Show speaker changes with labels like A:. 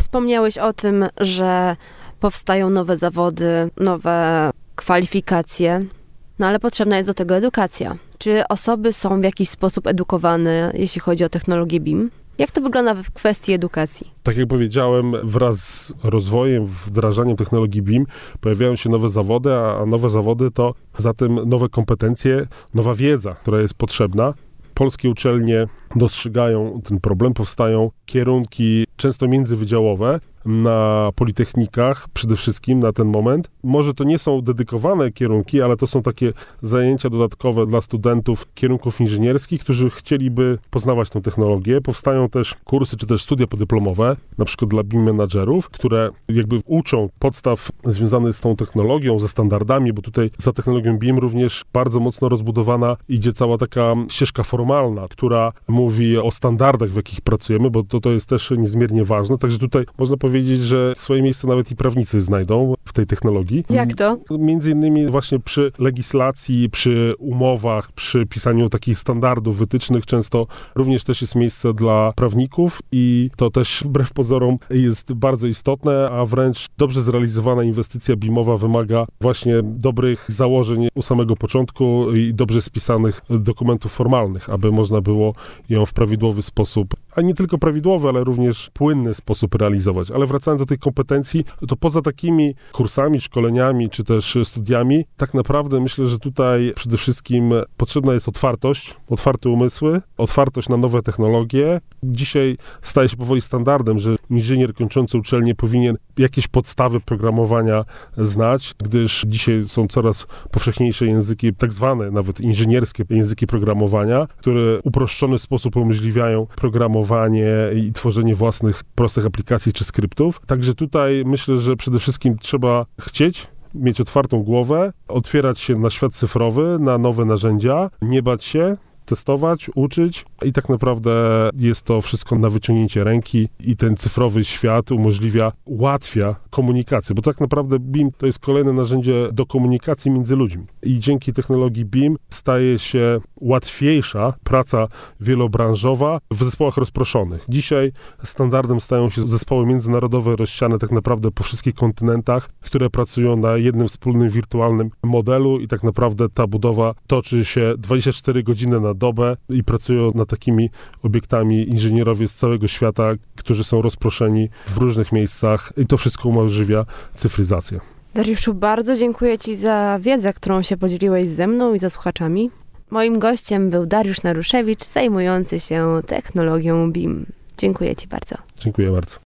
A: Wspomniałeś o tym, że powstają nowe zawody, nowe kwalifikacje, no ale potrzebna jest do tego edukacja. Czy osoby są w jakiś sposób edukowane, jeśli chodzi o technologię BIM? Jak to wygląda w kwestii edukacji?
B: Tak jak powiedziałem, wraz z rozwojem, wdrażaniem technologii BIM pojawiają się nowe zawody, a nowe zawody to zatem nowe kompetencje, nowa wiedza, która jest potrzebna. Polskie uczelnie dostrzegają ten problem, powstają kierunki często międzywydziałowe na politechnikach, przede wszystkim na ten moment. Może to nie są dedykowane kierunki, ale to są takie zajęcia dodatkowe dla studentów kierunków inżynierskich, którzy chcieliby poznawać tę technologię. Powstają też kursy, czy też studia podyplomowe, na przykład dla BIM menadżerów, które jakby uczą podstaw związanych z tą technologią, ze standardami, bo tutaj za technologią BIM również bardzo mocno rozbudowana idzie cała taka ścieżka formalna, która mówi o standardach, w jakich pracujemy, bo to jest też niezmiernie ważne. Także tutaj można powiedzieć, że swoje miejsce nawet i prawnicy znajdą w tej technologii.
A: Jak to?
B: Między innymi właśnie przy legislacji, przy umowach, przy pisaniu takich standardów, wytycznych często również też jest miejsce dla prawników i to też wbrew pozorom jest bardzo istotne, a wręcz dobrze zrealizowana inwestycja BIM-owa wymaga właśnie dobrych założeń u samego początku i dobrze spisanych dokumentów formalnych, aby można było ją w prawidłowy sposób, a nie tylko prawidłowy, ale również płynny sposób realizować. Ale wracając do tych kompetencji, to poza takimi kursami, szkoleniami, czy też studiami, tak naprawdę myślę, że tutaj przede wszystkim potrzebna jest otwartość, otwarte umysły, otwartość na nowe technologie. Dzisiaj staje się powoli standardem, że inżynier kończący uczelnię powinien jakieś podstawy programowania znać, gdyż dzisiaj są coraz powszechniejsze języki, tak zwane nawet inżynierskie języki programowania, które w uproszczony sposób umożliwiają programowanie i tworzenie własnych prostych aplikacji czy skryptów. Także tutaj myślę, że przede wszystkim trzeba chcieć, mieć otwartą głowę, otwierać się na świat cyfrowy, na nowe narzędzia, nie bać się, testować, uczyć i tak naprawdę jest to wszystko na wyciągnięcie ręki i ten cyfrowy świat ułatwia komunikację, bo tak naprawdę BIM to jest kolejne narzędzie do komunikacji między ludźmi i dzięki technologii BIM staje się łatwiejsza praca wielobranżowa w zespołach rozproszonych. Dzisiaj standardem stają się zespoły międzynarodowe rozsiane tak naprawdę po wszystkich kontynentach, które pracują na jednym wspólnym wirtualnym modelu i tak naprawdę ta budowa toczy się 24 godziny na dobę i pracują nad takimi obiektami inżynierowie z całego świata, którzy są rozproszeni w różnych miejscach i to wszystko umożliwia cyfryzację.
A: Dariuszu, bardzo dziękuję Ci za wiedzę, którą się podzieliłeś ze mną i ze słuchaczami. Moim gościem był Dariusz Naruszewicz, zajmujący się technologią BIM. Dziękuję Ci bardzo.
B: Dziękuję bardzo.